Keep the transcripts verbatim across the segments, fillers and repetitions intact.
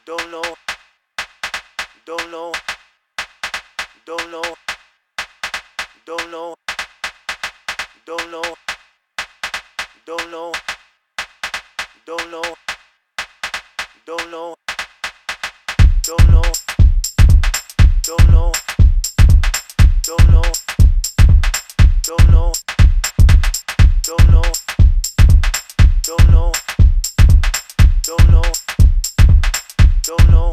don't know, don't know, don't know, don't know, don't know, don't know, don't know, don't know, don't know, don't know, don't know, don't know, don't know, don't know, don't know, don't know.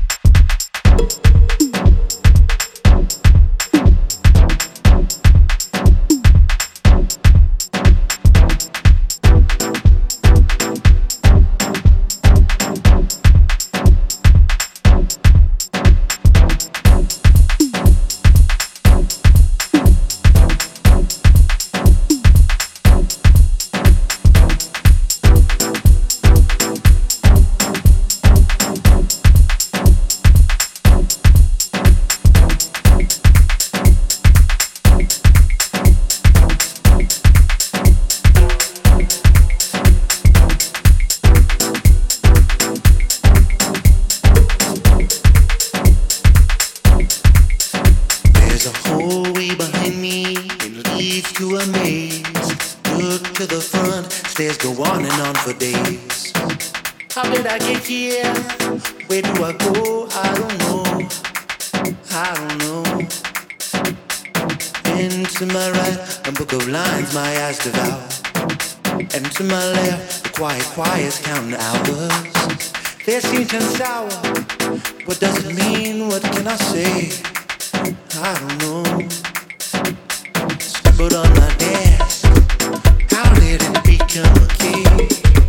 Quiet counting hours. They seem to sour. What does it mean? What can I say? I don't know. Scribbled on my desk. How did it become a key?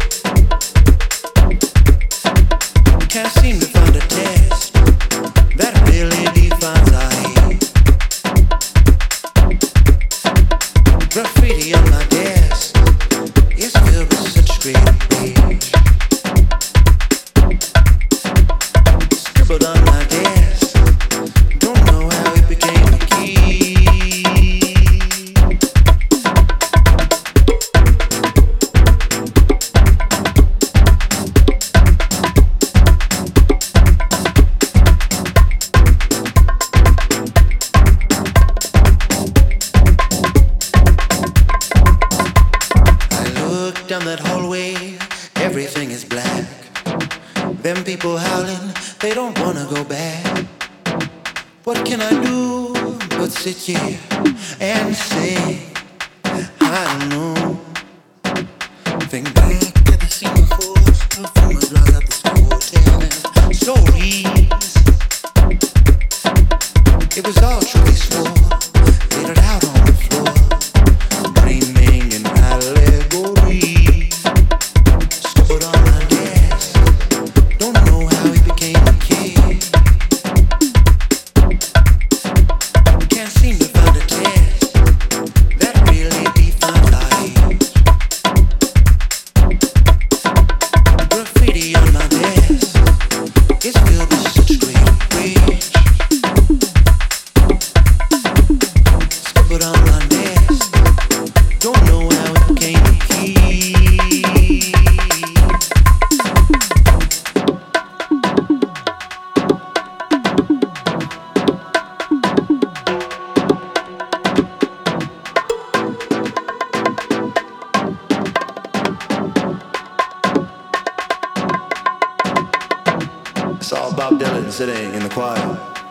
Can't seem to find a test that really defines our hate. Graffiti on my desk. It's filled with such great rage. Scribbled on my desk. Don't know how it became a key. Down that hallway, everything is black. Them people howling, they don't wanna go back. What can I do but sit here and say, I don't know. Think back to the scene before, the famous blogs at the school telling stories. It was all true, they swore, laid it out on the floor, dreaming in allegory. Sitting in the choir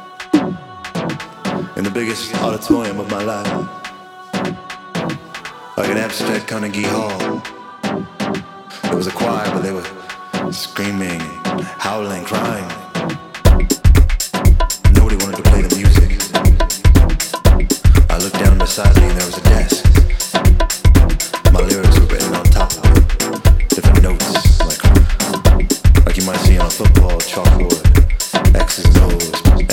in the biggest auditorium of my life, like an abstract Carnegie Hall. There was a choir, but they were screaming, howling, crying. Nobody wanted to play the music. I looked down beside me and there was a desk. My lyrics were written on top of it, different notes, like like you might see on a football chalkboard. X's and O's,